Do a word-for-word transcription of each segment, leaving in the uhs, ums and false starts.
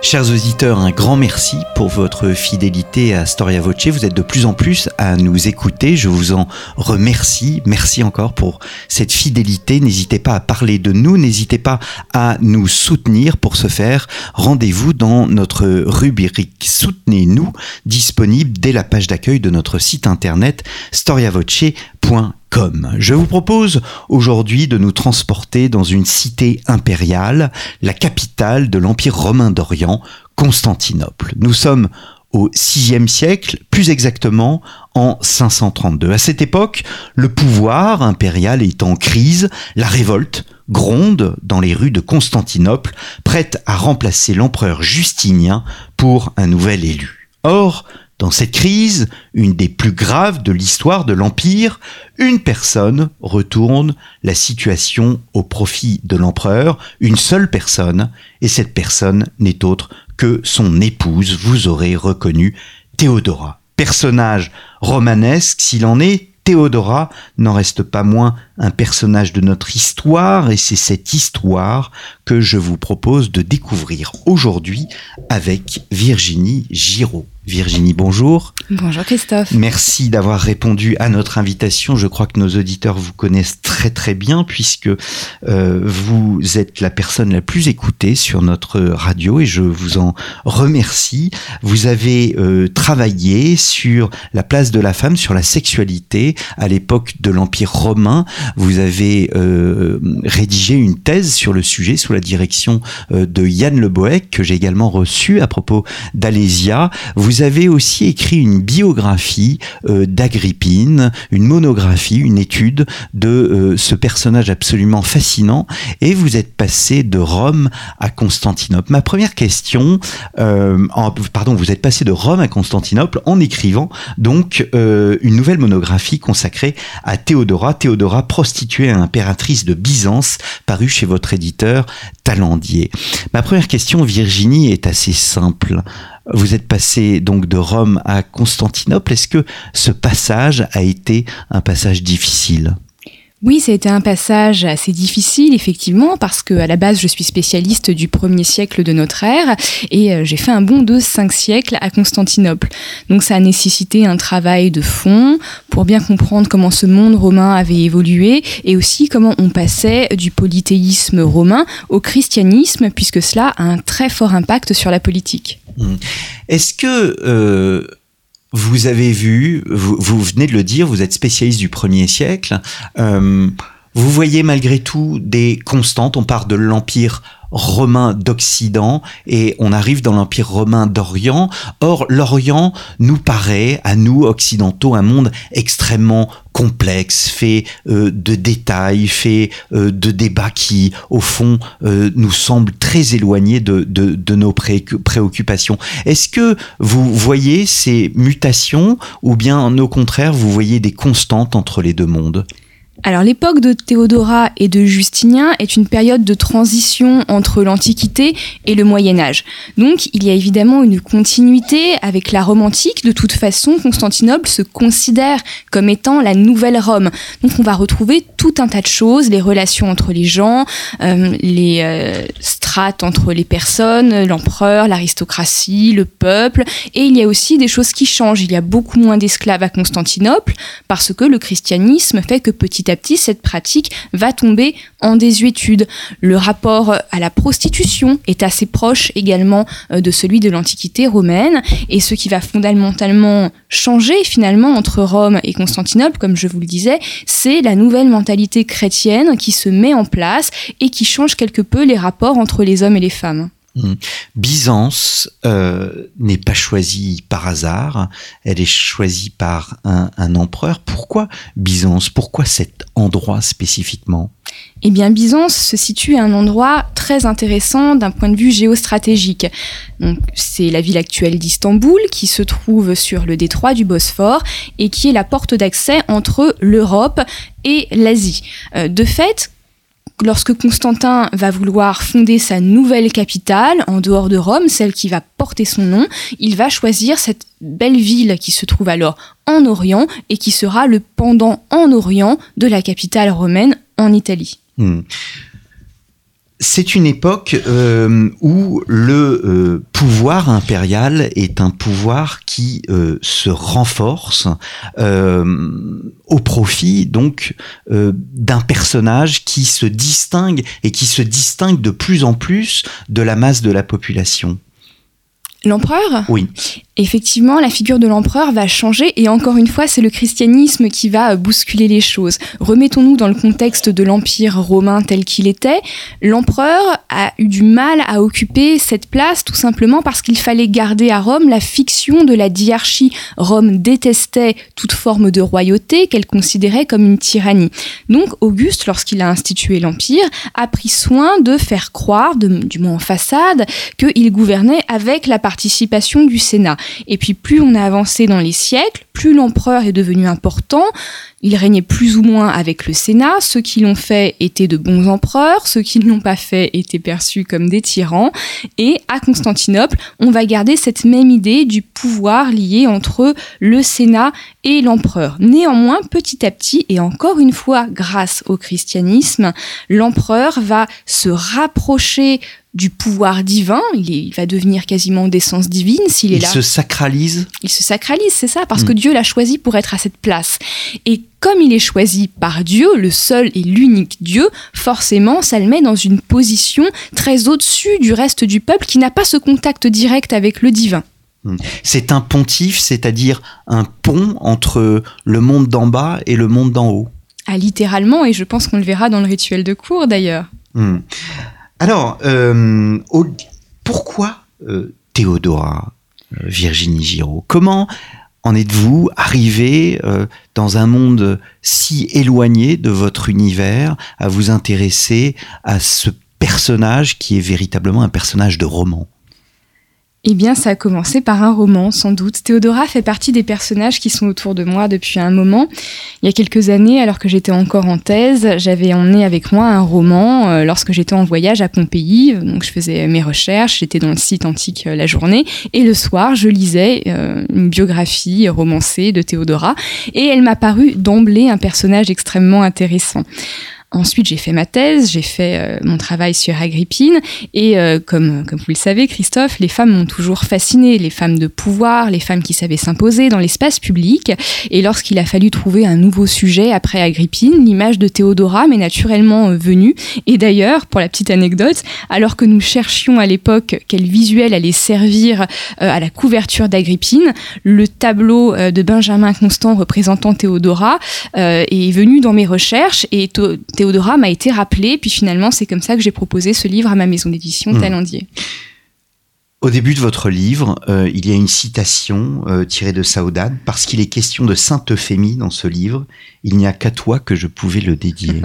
Chers auditeurs, un grand merci pour votre fidélité à Storia Voce. Vous êtes de plus en plus à nous écouter. Je vous en remercie. Merci encore pour cette fidélité. N'hésitez pas à parler de nous. N'hésitez pas à nous soutenir. Pour ce faire, rendez-vous dans notre rubrique Soutenez-nous, disponible dès la page d'accueil de notre site internet storia voce point com. Je vous propose aujourd'hui de nous transporter dans une cité impériale, la capitale de l'Empire romain d'Orient, Constantinople. Nous sommes au sixième siècle, plus exactement en cinq cent trente-deux. À cette époque, le pouvoir impérial est en crise, la révolte gronde dans les rues de Constantinople, prête à remplacer l'empereur Justinien pour un nouvel élu. Or, dans cette crise, une des plus graves de l'histoire de l'Empire, une personne retourne la situation au profit de l'empereur, une seule personne, et cette personne n'est autre que son épouse, vous aurez reconnu Théodora. Personnage romanesque s'il en est, Théodora n'en reste pas moins un personnage de notre histoire, et c'est cette histoire que je vous propose de découvrir aujourd'hui avec Virginie Giraud. Virginie, bonjour. Bonjour Christophe. Merci d'avoir répondu à notre invitation. Je crois que nos auditeurs vous connaissent très très bien puisque euh, vous êtes la personne la plus écoutée sur notre radio et je vous en remercie. Vous avez euh, travaillé sur la place de la femme, sur la sexualité à l'époque de l'Empire romain. Vous avez euh, rédigé une thèse sur le sujet sous la direction euh, de Yann Le Bohec que j'ai également reçu à propos d'Alésia. Vous Vous avez aussi écrit une biographie euh, d'Agrippine, une monographie, une étude de euh, ce personnage absolument fascinant, et vous êtes passé de Rome à Constantinople. Ma première question, euh, en, pardon, vous êtes passé de Rome à Constantinople en écrivant donc euh, une nouvelle monographie consacrée à Théodora, Théodora prostituée à impératrice de Byzance, parue chez votre éditeur Talandier. Ma première question, Virginie, est assez simple. Vous êtes passé donc de Rome à Constantinople. Est-ce que ce passage a été un passage difficile ? Oui, ça a été un passage assez difficile, effectivement, parce que à la base, je suis spécialiste du premier siècle de notre ère et euh, j'ai fait un bond de cinq siècles à Constantinople. Donc ça a nécessité un travail de fond pour bien comprendre comment ce monde romain avait évolué et aussi comment on passait du polythéisme romain au christianisme, puisque cela a un très fort impact sur la politique. Est-ce que... Euh Vous avez vu, vous, vous venez de le dire, vous êtes spécialiste du premier siècle, euh, vous voyez malgré tout des constantes, on part de l'Empire romain d'Occident et on arrive dans l'Empire romain d'Orient. Or, l'Orient nous paraît, à nous occidentaux, un monde extrêmement complexe, fait euh, de détails, fait euh, de débats qui, au fond, euh, nous semblent très éloignés de, de, de nos pré- préoccupations. Est-ce que vous voyez ces mutations ou bien, au contraire, vous voyez des constantes entre les deux mondes ? Alors l'époque de Théodora et de Justinien est une période de transition entre l'Antiquité et le Moyen-Âge. Donc il y a évidemment une continuité avec la Rome antique. De toute façon, Constantinople se considère comme étant la nouvelle Rome. Donc on va retrouver tout un tas de choses, les relations entre les gens, euh, les euh, strates entre les personnes, l'empereur, l'aristocratie, le peuple. Et il y a aussi des choses qui changent. Il y a beaucoup moins d'esclaves à Constantinople parce que le christianisme fait que petit à petit, cette pratique va tomber en désuétude. Le rapport à la prostitution est assez proche également de celui de l'Antiquité romaine, et ce qui va fondamentalement changer finalement entre Rome et Constantinople, comme je vous le disais, c'est la nouvelle mentalité chrétienne qui se met en place et qui change quelque peu les rapports entre les hommes et les femmes. Mmh. Byzance euh, n'est pas choisie par hasard, elle est choisie par un, un empereur. Pourquoi Byzance ? Pourquoi cet endroit spécifiquement ? Eh bien, Byzance se situe à un endroit très intéressant d'un point de vue géostratégique. Donc, c'est la ville actuelle d'Istanbul qui se trouve sur le détroit du Bosphore et qui est la porte d'accès entre l'Europe et l'Asie. Euh, de fait, lorsque Constantin va vouloir fonder sa nouvelle capitale en dehors de Rome, celle qui va porter son nom, il va choisir cette belle ville qui se trouve alors en Orient et qui sera le pendant en Orient de la capitale romaine en Italie. Mmh. C'est une époque euh, où le euh, pouvoir impérial est un pouvoir qui euh, se renforce euh, au profit donc euh, d'un personnage qui se distingue et qui se distingue de plus en plus de la masse de la population. L'empereur ? Oui. Effectivement, la figure de l'empereur va changer et encore une fois, c'est le christianisme qui va bousculer les choses. Remettons-nous dans le contexte de l'Empire romain tel qu'il était. L'empereur a eu du mal à occuper cette place tout simplement parce qu'il fallait garder à Rome la fiction de la diarchie. Rome détestait toute forme de royauté qu'elle considérait comme une tyrannie. Donc Auguste, lorsqu'il a institué l'Empire, a pris soin de faire croire, de, du moins en façade, qu'il gouvernait avec la participation du Sénat. Et puis plus on a avancé dans les siècles, plus l'empereur est devenu important. Il régnait plus ou moins avec le Sénat. Ceux qui l'ont fait étaient de bons empereurs, ceux qui ne l'ont pas fait étaient perçus comme des tyrans. Et à Constantinople, on va garder cette même idée du pouvoir lié entre le Sénat et l'empereur. Néanmoins, petit à petit, et encore une fois grâce au christianisme, l'empereur va se rapprocher du pouvoir divin, il, est, il va devenir quasiment d'essence divine s'il est il là. Il se sacralise. Il se sacralise, c'est ça, parce mmh. que Dieu l'a choisi pour être à cette place. Et comme il est choisi par Dieu, le seul et l'unique Dieu, forcément, ça le met dans une position très au-dessus du reste du peuple qui n'a pas ce contact direct avec le divin. C'est un pontife, c'est-à-dire un pont entre le monde d'en bas et le monde d'en haut. Ah, littéralement, et je pense qu'on le verra dans le rituel de cour d'ailleurs. Mmh. Alors, euh, au, pourquoi euh, Théodora, euh, Virginie Giraud ? Comment en êtes-vous arrivé euh, dans un monde si éloigné de votre univers à vous intéresser à ce personnage qui est véritablement un personnage de roman ? Eh bien, ça a commencé par un roman, sans doute. Théodora fait partie des personnages qui sont autour de moi depuis un moment. Il y a quelques années, alors que j'étais encore en thèse, j'avais emmené avec moi un roman euh, lorsque j'étais en voyage à Pompéi. Donc, je faisais mes recherches, j'étais dans le site antique euh, la journée. Et le soir, je lisais euh, une biographie romancée de Théodora. Et elle m'a paru d'emblée un personnage extrêmement intéressant. Ensuite, j'ai fait ma thèse, j'ai fait euh, mon travail sur Agrippine et euh, comme, comme vous le savez, Christophe, les femmes m'ont toujours fascinée, les femmes de pouvoir, les femmes qui savaient s'imposer dans l'espace public. Et lorsqu'il a fallu trouver un nouveau sujet après Agrippine, l'image de Théodora m'est naturellement euh, venue. Et d'ailleurs, pour la petite anecdote, alors que nous cherchions à l'époque quel visuel allait servir euh, à la couverture d'Agrippine, le tableau euh, de Benjamin Constant représentant Théodora euh, est venu dans mes recherches et to- Théodora m'a été rappelée, puis finalement, c'est comme ça que j'ai proposé ce livre à ma maison d'édition, mmh. Talendier. Au début de votre livre, euh, il y a une citation euh, tirée de Saudade, parce qu'il est question de Sainte Euphémie dans ce livre. Il n'y a qu'à toi que je pouvais le dédier.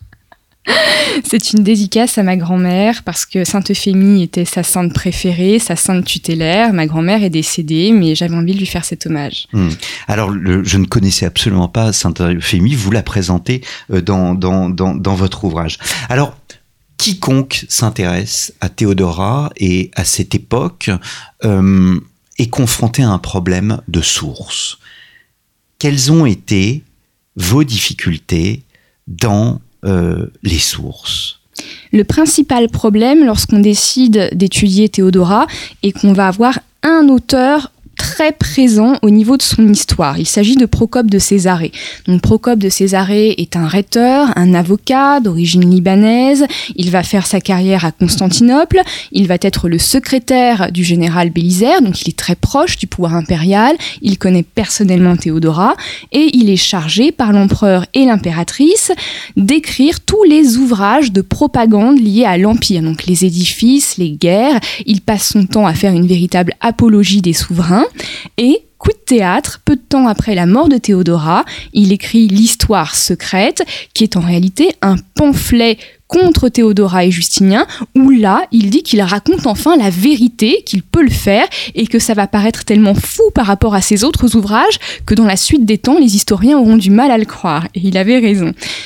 C'est une dédicace à ma grand-mère parce que Sainte Euphémie était sa sainte préférée, sa sainte tutélaire. Ma grand-mère est décédée, mais j'avais envie de lui faire cet hommage. Mmh. Alors, le, je ne connaissais absolument pas Sainte Euphémie. Vous la présentez dans, dans, dans, dans votre ouvrage. Alors, quiconque s'intéresse à Théodora et à cette époque euh, est confronté à un problème de source. Quelles ont été vos difficultés dans Euh, les sources? Le principal problème lorsqu'on décide d'étudier Théodora est qu'on va avoir un auteur très présent au niveau de son histoire. Il s'agit de Procope de Césarée. Donc Procope de Césarée est un rhéteur, un avocat d'origine libanaise. Il va faire sa carrière à Constantinople. Il va être le secrétaire du général Bélisaire, donc il est très proche du pouvoir impérial. Il connaît personnellement Théodora et il est chargé par l'empereur et l'impératrice d'écrire tous les ouvrages de propagande liés à l'Empire, donc les édifices, les guerres. Il passe son temps à faire une véritable apologie des souverains. Et coup de théâtre, peu de temps après la mort de Théodora, il écrit l'Histoire secrète, qui est en réalité un pamphlet contre Théodora et Justinien, où là, il dit qu'il raconte enfin la vérité, qu'il peut le faire, et que ça va paraître tellement fou par rapport à ses autres ouvrages, que dans la suite des temps, les historiens auront du mal à le croire. Et il avait raison.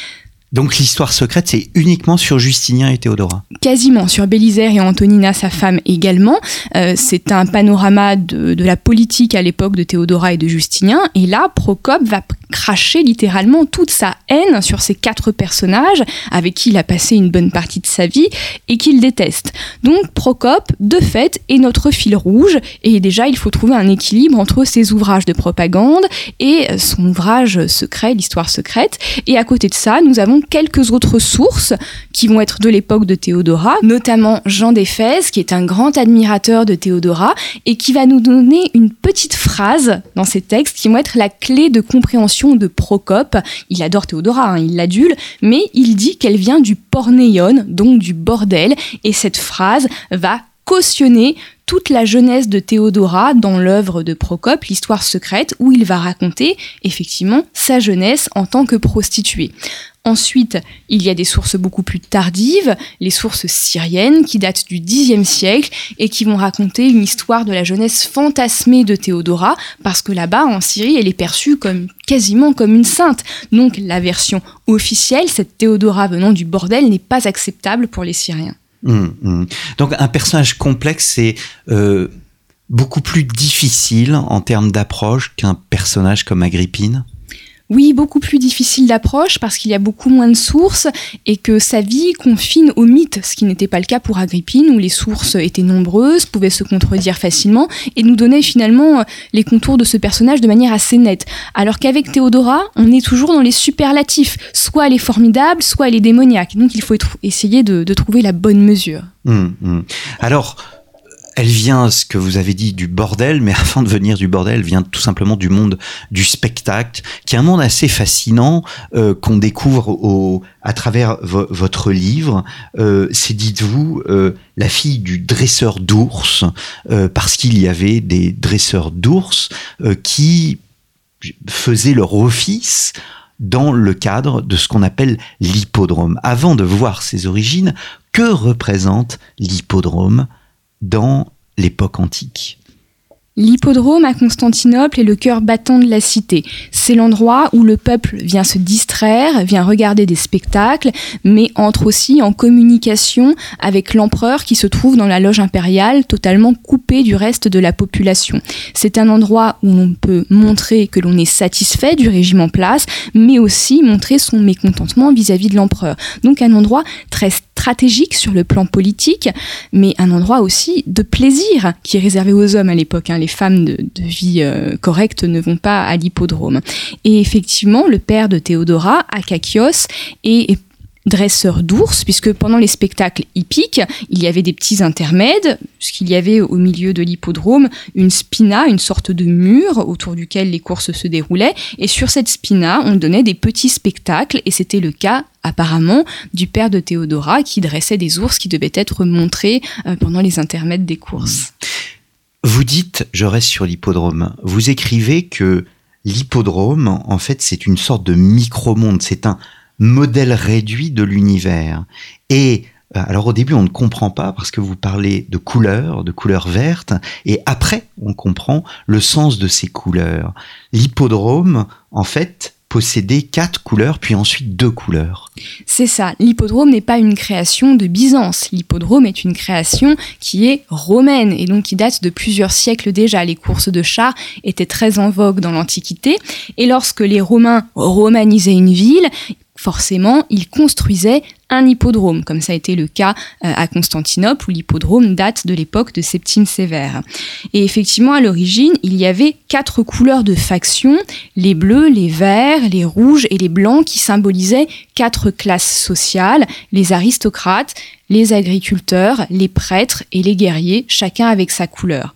Donc l'histoire secrète, c'est uniquement sur Justinien et Théodora. Quasiment, sur Bélisaire et Antonina, sa femme également. Euh, c'est un panorama de, de la politique à l'époque de Théodora et de Justinien. Et là, Procope va cracher littéralement toute sa haine sur ces quatre personnages avec qui il a passé une bonne partie de sa vie et qu'il déteste. Donc Procope, de fait, est notre fil rouge. Et déjà, il faut trouver un équilibre entre ses ouvrages de propagande et son ouvrage secret, l'histoire secrète. Et à côté de ça, nous avons quelques autres sources qui vont être de l'époque de Théodora, notamment Jean d'Éphèse, qui est un grand admirateur de Théodora et qui va nous donner une petite phrase dans ses textes qui vont être la clé de compréhension de Procope. Il adore Théodora, hein, il l'adule, mais il dit qu'elle vient du pornéion, donc du bordel, et cette phrase va cautionner toute la jeunesse de Théodora dans l'œuvre de Procope, l'histoire secrète, où il va raconter effectivement sa jeunesse en tant que prostituée. Ensuite, il y a des sources beaucoup plus tardives, les sources syriennes qui datent du dixième siècle et qui vont raconter une histoire de la jeunesse fantasmée de Théodora, parce que là-bas, en Syrie, elle est perçue comme, quasiment comme une sainte. Donc la version officielle, cette Théodora venant du bordel, n'est pas acceptable pour les Syriens. Mmh, mmh. Donc un personnage complexe, c'est euh, beaucoup plus difficile en termes d'approche qu'un personnage comme Agrippine. Oui, beaucoup plus difficile d'approche parce qu'il y a beaucoup moins de sources et que sa vie confine au mythe, ce qui n'était pas le cas pour Agrippine où les sources étaient nombreuses, pouvaient se contredire facilement et nous donnaient finalement les contours de ce personnage de manière assez nette. Alors qu'avec Théodora, on est toujours dans les superlatifs. Soit elle est formidable, soit elle est démoniaque. Donc il faut essayer de, de trouver la bonne mesure. Mmh, mmh. Alors... Elle vient, ce que vous avez dit, du bordel, mais avant de venir du bordel, elle vient tout simplement du monde du spectacle, qui est un monde assez fascinant euh, qu'on découvre au, à travers vo- votre livre. Euh, c'est, dites-vous, euh, la fille du dresseur d'ours, euh, parce qu'il y avait des dresseurs d'ours euh, qui faisaient leur office dans le cadre de ce qu'on appelle l'hippodrome. Avant de voir ses origines, que représente l'hippodrome dans l'époque antique? L'hippodrome à Constantinople est le cœur battant de la cité. C'est l'endroit où le peuple vient se distraire, vient regarder des spectacles, mais entre aussi en communication avec l'empereur qui se trouve dans la loge impériale, totalement coupé du reste de la population. C'est un endroit où l'on peut montrer que l'on est satisfait du régime en place, mais aussi montrer son mécontentement vis-à-vis de l'empereur. Donc un endroit très stratégique sur le plan politique, mais un endroit aussi de plaisir qui est réservé aux hommes à l'époque. Hein. Les femmes de, de vie euh, correcte ne vont pas à l'hippodrome. Et effectivement, le père de Théodora, Akakios, est dresseur d'ours, puisque pendant les spectacles hippiques, il y avait des petits intermèdes, puisqu'il y avait au milieu de l'hippodrome une spina, une sorte de mur autour duquel les courses se déroulaient, et sur cette spina, on donnait des petits spectacles, et c'était le cas apparemment du père de Théodora qui dressait des ours qui devaient être montrés euh, pendant les intermèdes des courses. Vous dites, je reste sur l'hippodrome, vous écrivez que l'hippodrome, en fait, c'est une sorte de micro-monde, c'est un modèle réduit de l'univers. Et alors au début, on ne comprend pas parce que vous parlez de couleurs, de couleurs vertes, et après, on comprend le sens de ces couleurs. L'hippodrome, en fait, possédait quatre couleurs, puis ensuite deux couleurs. C'est ça. L'hippodrome n'est pas une création de Byzance. L'hippodrome est une création qui est romaine et donc qui date de plusieurs siècles déjà. Les courses de chars étaient très en vogue dans l'Antiquité. Et lorsque les Romains romanisaient une ville, forcément, ils construisaient un hippodrome, comme ça a été le cas à Constantinople, où l'hippodrome date de l'époque de Septime Sévère. Et effectivement, à l'origine, il y avait quatre couleurs de factions, les bleus, les verts, les rouges et les blancs, qui symbolisaient quatre classes sociales, les aristocrates, les agriculteurs, les prêtres et les guerriers, chacun avec sa couleur.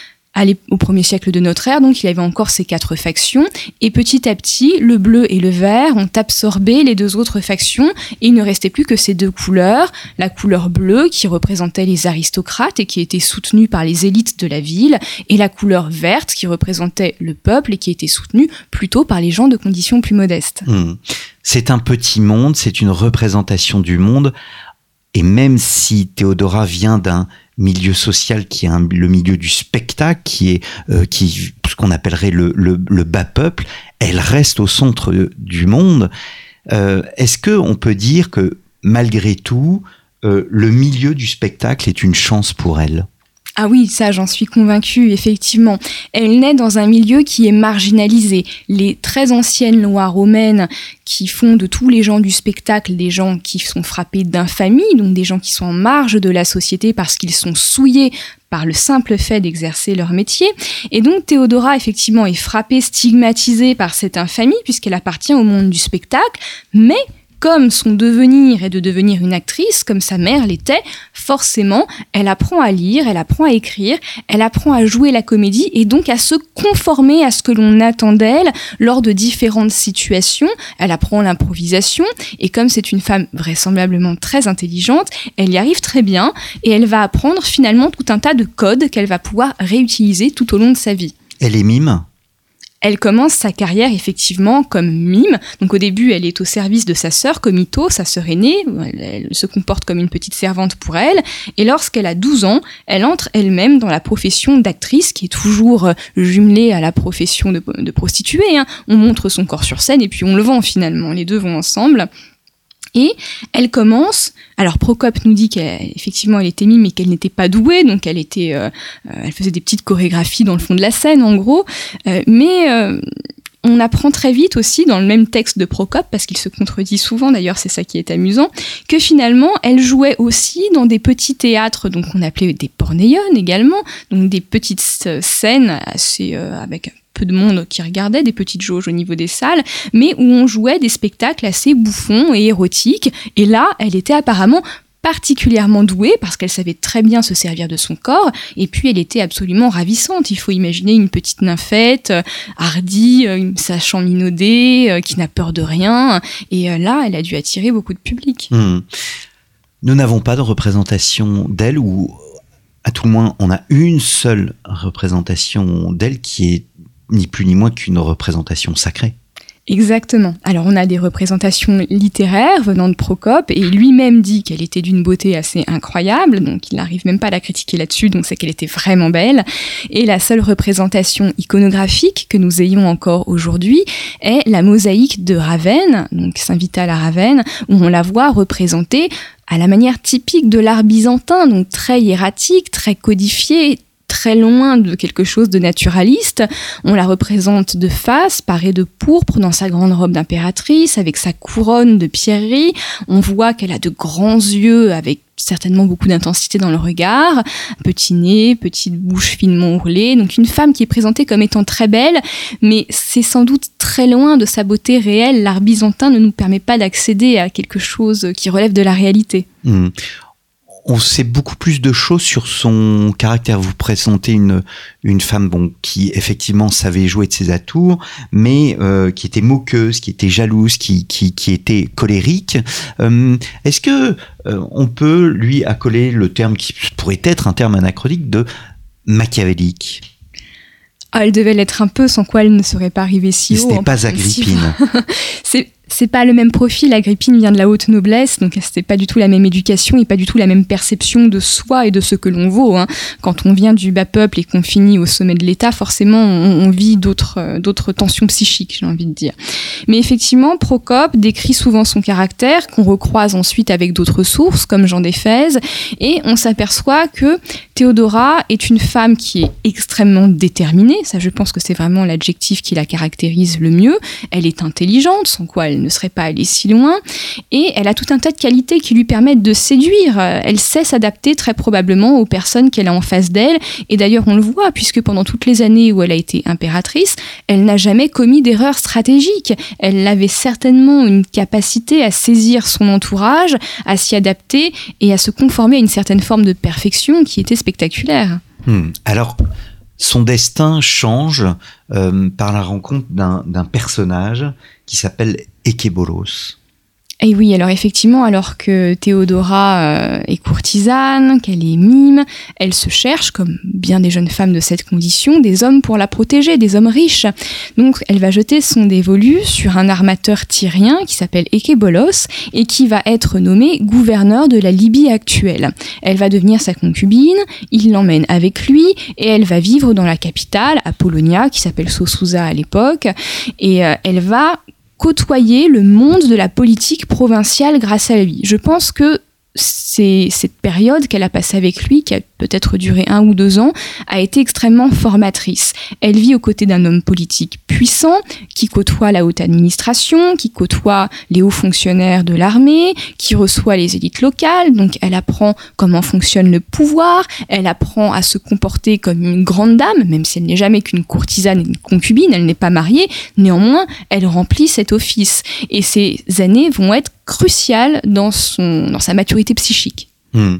Au premier siècle de notre ère, donc, il y avait encore ces quatre factions, et petit à petit, le bleu et le vert ont absorbé les deux autres factions, et il ne restait plus que ces deux couleurs, la couleur bleue qui représentait les aristocrates et qui était soutenue par les élites de la ville, et la couleur verte qui représentait le peuple et qui était soutenue plutôt par les gens de conditions plus modestes. Mmh. C'est un petit monde, c'est une représentation du monde, et même si Théodora vient d'un milieu social qui est un, le milieu du spectacle, qui est euh, qui ce qu'on appellerait le, le, le bas peuple, elle reste au centre du monde. Euh, est-ce qu'on peut dire que malgré tout, euh, le milieu du spectacle est une chance pour elle ? Ah oui, ça j'en suis convaincue, effectivement. Elle naît dans un milieu qui est marginalisé. Les très anciennes lois romaines qui font de tous les gens du spectacle des gens qui sont frappés d'infamie, donc des gens qui sont en marge de la société parce qu'ils sont souillés par le simple fait d'exercer leur métier. Et donc Théodora, effectivement, est frappée, stigmatisée par cette infamie puisqu'elle appartient au monde du spectacle, mais comme son devenir est de devenir une actrice, comme sa mère l'était, forcément, elle apprend à lire, elle apprend à écrire, elle apprend à jouer la comédie et donc à se conformer à ce que l'on attend d'elle lors de différentes situations. Elle apprend l'improvisation et comme c'est une femme vraisemblablement très intelligente, elle y arrive très bien et elle va apprendre finalement tout un tas de codes qu'elle va pouvoir réutiliser tout au long de sa vie. Elle est mime ? Elle commence sa carrière effectivement comme mime. Donc au début, elle est au service de sa sœur, Comito, sa sœur aînée. Elle, elle se comporte comme une petite servante pour elle. Et lorsqu'elle a douze ans, elle entre elle-même dans la profession d'actrice, qui est toujours jumelée à la profession de, de prostituée. Hein. On montre son corps sur scène et puis on le vend finalement. Les deux vont ensemble. Et elle commence, alors Procope nous dit qu'effectivement elle était mime mais qu'elle n'était pas douée, donc elle était, euh, elle faisait des petites chorégraphies dans le fond de la scène en gros, euh, mais euh, on apprend très vite aussi dans le même texte de Procope, parce qu'il se contredit souvent d'ailleurs, c'est ça qui est amusant, que finalement elle jouait aussi dans des petits théâtres, donc on appelait des porneiones également, donc des petites scènes assez euh, avec peu de monde qui regardait, des petites jauges au niveau des salles, mais où on jouait des spectacles assez bouffons et érotiques. Et là, elle était apparemment particulièrement douée parce qu'elle savait très bien se servir de son corps et puis elle était absolument ravissante. Il faut imaginer une petite nymphette, euh, hardie, euh, sachant minauder, euh, qui n'a peur de rien. Et euh, là, elle a dû attirer beaucoup de public. Mmh. Nous n'avons pas de représentation d'elle, ou à tout le moins, on a une seule représentation d'elle qui est ni plus ni moins qu'une représentation sacrée. Exactement. Alors on a des représentations littéraires venant de Procope et lui-même dit qu'elle était d'une beauté assez incroyable, donc il n'arrive même pas à la critiquer là-dessus, donc c'est qu'elle était vraiment belle. Et la seule représentation iconographique que nous ayons encore aujourd'hui est la mosaïque de Ravenne, donc Saint-Vital à Ravenne, où on la voit représentée à la manière typique de l'art byzantin, donc très hiératique, très codifié, très loin de quelque chose de naturaliste. On la représente de face, parée de pourpre, dans sa grande robe d'impératrice, avec sa couronne de pierreries. On voit qu'elle a de grands yeux, avec certainement beaucoup d'intensité dans le regard, petit nez, petite bouche finement ourlée. Donc une femme qui est présentée comme étant très belle, mais c'est sans doute très loin de sa beauté réelle. L'art byzantin ne nous permet pas d'accéder à quelque chose qui relève de la réalité. Mmh. On sait beaucoup plus de choses sur son caractère. Vous présentez une une femme bon qui effectivement savait jouer de ses atours, mais euh, qui était moqueuse, qui était jalouse, qui qui qui était colérique. Euh, est-ce que euh, on peut lui accoler le terme qui pourrait être un terme anachronique de machiavélique? Ah, elle devait l'être un peu, sans quoi elle ne serait pas arrivée si haut. Ce n'est pas Agrippine. c'est C'est pas le même profil. Agrippine vient de la haute noblesse, donc c'était pas du tout la même éducation et pas du tout la même perception de soi et de ce que l'on vaut. Hein. Quand on vient du bas peuple et qu'on finit au sommet de l'État, forcément, on, on vit d'autres, euh, d'autres tensions psychiques, j'ai envie de dire. Mais effectivement, Procope décrit souvent son caractère, qu'on recroise ensuite avec d'autres sources, comme Jean d'Éphèse, et on s'aperçoit que Théodora est une femme qui est extrêmement déterminée. Ça, je pense que c'est vraiment l'adjectif qui la caractérise le mieux. Elle est intelligente, sans quoi elle ne serait pas allée si loin, et elle a tout un tas de qualités qui lui permettent de séduire. Elle sait s'adapter très probablement aux personnes qu'elle a en face d'elle, et d'ailleurs on le voit, puisque pendant toutes les années où elle a été impératrice, elle n'a jamais commis d'erreur stratégique. Elle avait certainement une capacité à saisir son entourage, à s'y adapter et à se conformer à une certaine forme de perfection qui était spectaculaire. Hmm. Alors, son destin change euh, par la rencontre d'un, d'un personnage qui s'appelle Ékébolos. Et oui, alors effectivement, alors que Théodora euh, est courtisane, qu'elle est mime, elle se cherche, comme bien des jeunes femmes de cette condition, des hommes pour la protéger, des hommes riches. Donc elle va jeter son dévolu sur un armateur tyrien qui s'appelle Ékébolos et qui va être nommé gouverneur de la Libye actuelle. Elle va devenir sa concubine, il l'emmène avec lui et elle va vivre dans la capitale, Apollonia, qui s'appelle Sosouza à l'époque, et euh, elle va côtoyer le monde de la politique provinciale grâce à lui. Je pense que c'est cette période qu'elle a passée avec lui, qui a peut-être duré un ou deux ans, a été extrêmement formatrice. Elle vit aux côtés d'un homme politique puissant, qui côtoie la haute administration, qui côtoie les hauts fonctionnaires de l'armée, qui reçoit les élites locales, donc elle apprend comment fonctionne le pouvoir, elle apprend à se comporter comme une grande dame, même si elle n'est jamais qu'une courtisane et une concubine, elle n'est pas mariée, néanmoins, elle remplit cet office. Et ces années vont être cruciales dans, son, dans sa maturité psychique. Mmh.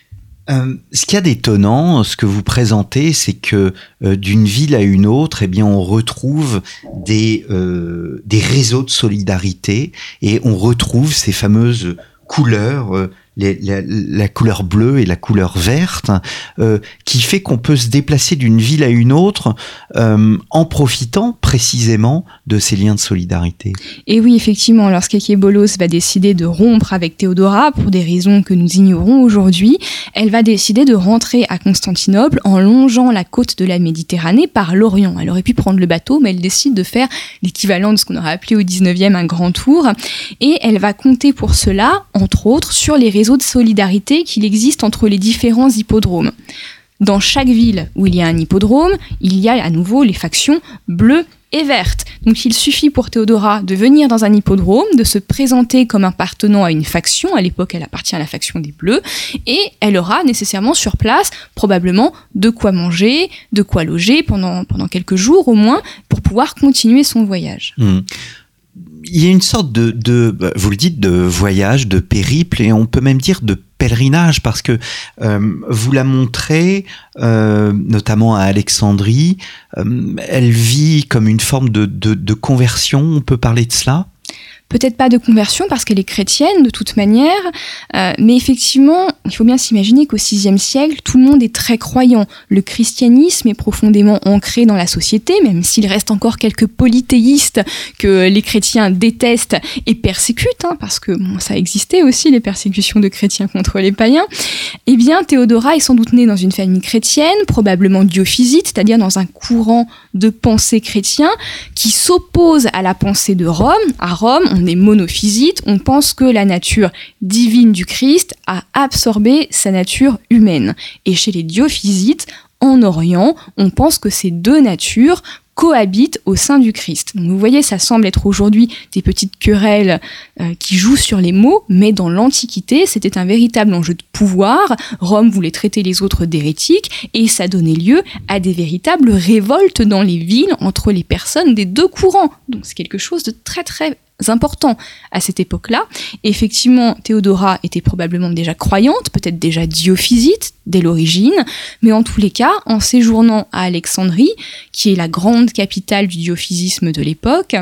Euh, ce qu'il y a d'étonnant, ce que vous présentez, c'est que euh, d'une ville à une autre, eh bien, on retrouve des, euh, des réseaux de solidarité et on retrouve ces fameuses couleurs, euh, les, la, la couleur bleue et la couleur verte, euh, qui fait qu'on peut se déplacer d'une ville à une autre euh, en profitant précisément de ces liens de solidarité. Et oui, effectivement, lorsqu'Akébolos va décider de rompre avec Théodora, pour des raisons que nous ignorons aujourd'hui, elle va décider de rentrer à Constantinople en longeant la côte de la Méditerranée par l'Orient. Elle aurait pu prendre le bateau, mais elle décide de faire l'équivalent de ce qu'on aurait appelé au dix-neuvième un grand tour. Et elle va compter pour cela, entre autres, sur les réseaux de solidarité qu'il existe entre les différents hippodromes. Dans chaque ville où il y a un hippodrome, il y a à nouveau les factions bleues et vertes. Donc il suffit pour Théodora de venir dans un hippodrome, de se présenter comme appartenant à une faction, à l'époque elle appartient à la faction des Bleus, et elle aura nécessairement sur place probablement de quoi manger, de quoi loger pendant, pendant quelques jours au moins, pour pouvoir continuer son voyage. Mmh. Il y a une sorte de, de, vous le dites, de voyage, de périple, et on peut même dire de pèlerinage, parce que euh, vous la montrez, euh, notamment à Alexandrie, euh, elle vit comme une forme de, de, de conversion, on peut parler de cela ? Peut-être pas de conversion parce qu'elle est chrétienne de toute manière, euh, mais effectivement, il faut bien s'imaginer qu'au sixième siècle, tout le monde est très croyant. Le christianisme est profondément ancré dans la société, même s'il reste encore quelques polythéistes que les chrétiens détestent et persécutent, hein, parce que bon, ça existait aussi les persécutions de chrétiens contre les païens. Eh bien, Théodora est sans doute née dans une famille chrétienne, probablement diophysite, c'est-à-dire dans un courant de pensée chrétien qui s'oppose à la pensée de Rome. À Rome, on est monophysite, on pense que la nature divine du Christ a absorbé sa nature humaine. Et chez les diophysites, en Orient, on pense que ces deux natures cohabitent au sein du Christ. Donc vous voyez, ça semble être aujourd'hui des petites querelles euh, qui jouent sur les mots, mais dans l'Antiquité, c'était un véritable enjeu de pouvoir. Rome voulait traiter les autres d'hérétiques et ça donnait lieu à des véritables révoltes dans les villes entre les personnes des deux courants. Donc c'est quelque chose de très très important à cette époque-là. Et effectivement, Théodora était probablement déjà croyante, peut-être déjà diophysite dès l'origine, mais en tous les cas, en séjournant à Alexandrie, qui est la grande capitale du diophysisme de l'époque,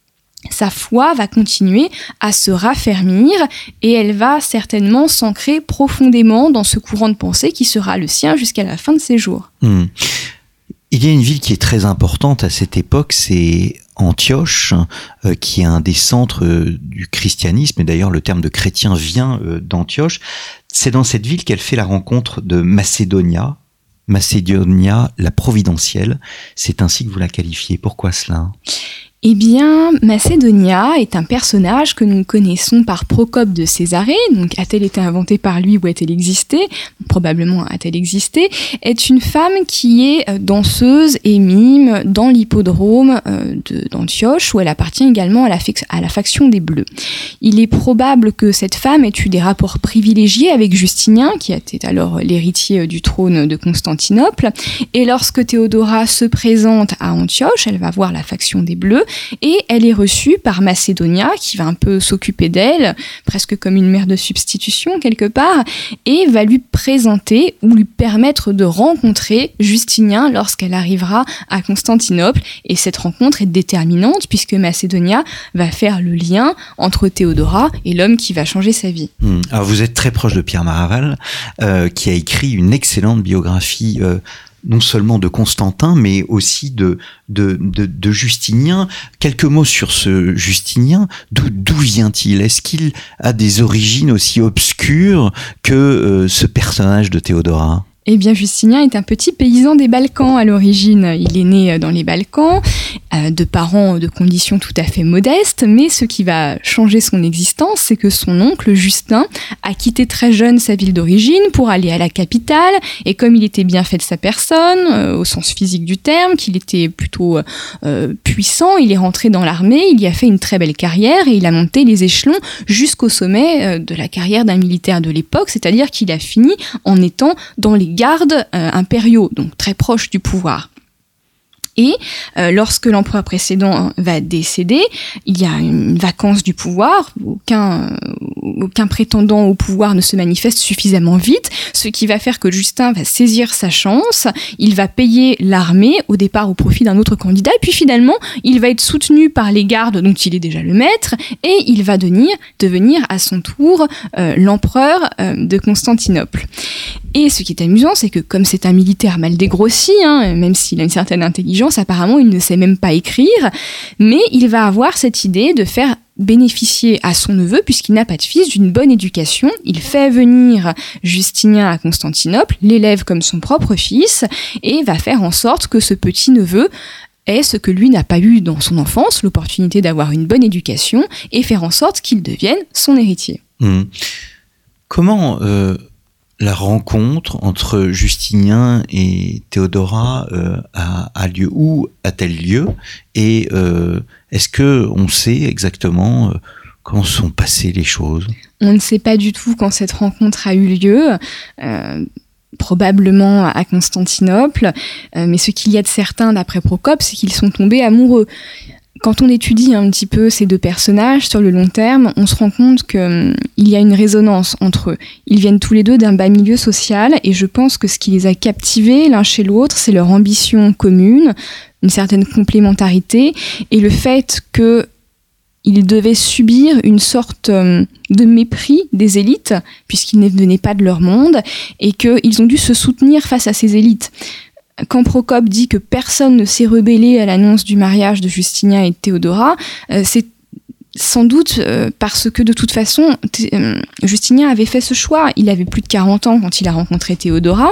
sa foi va continuer à se raffermir et elle va certainement s'ancrer profondément dans ce courant de pensée qui sera le sien jusqu'à la fin de ses jours. Mmh. Il y a une ville qui est très importante à cette époque, c'est Antioche, euh, qui est un des centres euh, du christianisme, et d'ailleurs le terme de chrétien vient euh, d'Antioche. C'est dans cette ville qu'elle fait la rencontre de Macédonia, Macédonia la providentielle, c'est ainsi que vous la qualifiez. Pourquoi cela ? Eh bien, Macédonia est un personnage que nous connaissons par Procope de Césarée, donc a-t-elle été inventée par lui ou a-t-elle existé ? Probablement a-t-elle existé, est une femme qui est danseuse et mime dans l'hippodrome de, d'Antioche, où elle appartient également à la, à la faction des Bleus. Il est probable que cette femme ait eu des rapports privilégiés avec Justinien, qui était alors l'héritier du trône de Constantinople, et lorsque Théodora se présente à Antioche, elle va voir la faction des Bleus, et elle est reçue par Macédonia, qui va un peu s'occuper d'elle, presque comme une mère de substitution quelque part, et va lui présenter ou lui permettre de rencontrer Justinien lorsqu'elle arrivera à Constantinople. Et cette rencontre est déterminante puisque Macédonia va faire le lien entre Théodora et l'homme qui va changer sa vie. Mmh. Alors vous êtes très proche de Pierre Maraval, euh, qui a écrit une excellente biographie euh, non seulement de Constantin, mais aussi de, de, de, de Justinien. Quelques mots sur ce Justinien. D'où, d'où vient-il ? Est-ce qu'il a des origines aussi obscures que euh, ce personnage de Théodora ? Eh bien, Justinien est un petit paysan des Balkans à l'origine. Il est né dans les Balkans, euh, de parents de conditions tout à fait modestes, mais ce qui va changer son existence, c'est que son oncle, Justin, a quitté très jeune sa ville d'origine pour aller à la capitale, et comme il était bien fait de sa personne, euh, au sens physique du terme, qu'il était plutôt euh, puissant, il est rentré dans l'armée, il y a fait une très belle carrière, et il a monté les échelons jusqu'au sommet euh, de la carrière d'un militaire de l'époque, c'est-à-dire qu'il a fini en étant dans les gardes euh, impériaux, donc très proches du pouvoir. Et euh, lorsque l'empereur précédent va décéder, il y a une vacance du pouvoir, aucun, euh, aucun prétendant au pouvoir ne se manifeste suffisamment vite, ce qui va faire que Justin va saisir sa chance, il va payer l'armée au départ au profit d'un autre candidat, et puis finalement il va être soutenu par les gardes dont il est déjà le maître, et il va devenir, devenir à son tour euh, l'empereur euh, de Constantinople. Et ce qui est amusant, c'est que comme c'est un militaire mal dégrossi, hein, même s'il a une certaine intelligence, apparemment il ne sait même pas écrire, mais il va avoir cette idée de faire bénéficier à son neveu, puisqu'il n'a pas de fils, d'une bonne éducation. Il fait venir Justinien à Constantinople, l'élève comme son propre fils, et va faire en sorte que ce petit neveu ait ce que lui n'a pas eu dans son enfance, l'opportunité d'avoir une bonne éducation, et faire en sorte qu'il devienne son héritier. Mmh. Comment... Euh... La rencontre entre Justinien et Théodora euh, a, a lieu où a-t-elle lieu et euh, est-ce que on sait exactement euh, comment se sont passées les choses? On ne sait pas du tout quand cette rencontre a eu lieu. Euh, probablement à Constantinople, euh, mais ce qu'il y a de certain d'après Procope, c'est qu'ils sont tombés amoureux. Quand on étudie un petit peu ces deux personnages sur le long terme, on se rend compte qu'il hum, y a une résonance entre eux. Ils viennent tous les deux d'un bas milieu social et je pense que ce qui les a captivés l'un chez l'autre, c'est leur ambition commune, une certaine complémentarité et le fait qu'ils devaient subir une sorte hum, de mépris des élites puisqu'ils ne venaient pas de leur monde et qu'ils ont dû se soutenir face à ces élites. Quand Procope dit que personne ne s'est rebellé à l'annonce du mariage de Justinien et de Théodora, euh, c'est sans doute euh, parce que de toute façon, t- euh, Justinien avait fait ce choix. Il avait plus de quarante ans quand il a rencontré Théodora.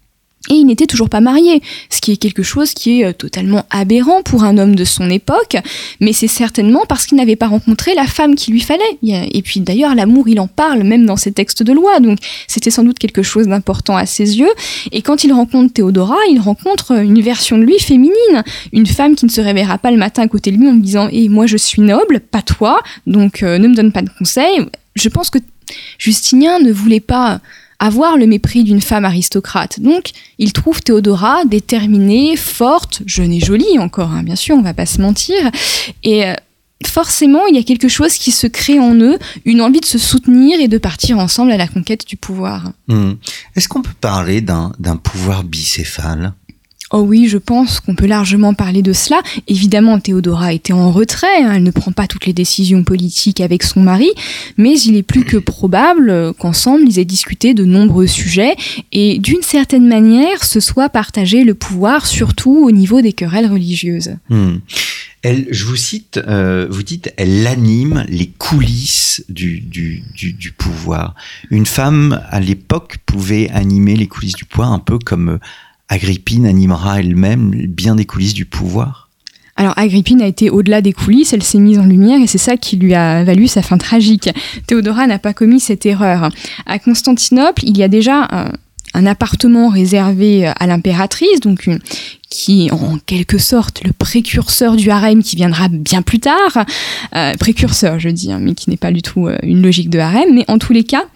Et il n'était toujours pas marié, ce qui est quelque chose qui est totalement aberrant pour un homme de son époque, mais c'est certainement parce qu'il n'avait pas rencontré la femme qu'il lui fallait. Et puis d'ailleurs, l'amour, il en parle même dans ses textes de loi, donc c'était sans doute quelque chose d'important à ses yeux. Et quand il rencontre Théodora, il rencontre une version de lui féminine, une femme qui ne se réveillera pas le matin à côté de lui en lui disant « Eh, moi je suis noble, pas toi, donc euh, ne me donne pas de conseils ». Je pense que Justinien ne voulait pas avoir le mépris d'une femme aristocrate. Donc, il trouve Théodora déterminée, forte, jeune et jolie encore, hein, bien sûr, on va pas se mentir. Et euh, forcément, il y a quelque chose qui se crée en eux, une envie de se soutenir et de partir ensemble à la conquête du pouvoir. Mmh. Est-ce qu'on peut parler d'un, d'un pouvoir bicéphale ? Oh oui, je pense qu'on peut largement parler de cela. Évidemment, Théodora était en retrait, hein, elle ne prend pas toutes les décisions politiques avec son mari, mais il est plus que probable qu'ensemble, ils aient discuté de nombreux sujets et d'une certaine manière, se soit partagé le pouvoir, surtout au niveau des querelles religieuses. Mmh. Elle, je vous cite, euh, vous dites, elle anime les coulisses du, du, du, du pouvoir. Une femme, à l'époque, pouvait animer les coulisses du pouvoir un peu comme Agrippine animera elle-même bien des coulisses du pouvoir. Alors Agrippine a été au-delà des coulisses, elle s'est mise en lumière et c'est ça qui lui a valu sa fin tragique. Théodora n'a pas commis cette erreur. À Constantinople, il y a déjà un, un appartement réservé à l'impératrice, donc une, qui est en quelque sorte le précurseur du harem qui viendra bien plus tard. Euh, précurseur, je dis, hein, mais qui n'est pas du tout euh, une logique de harem, mais en tous les cas,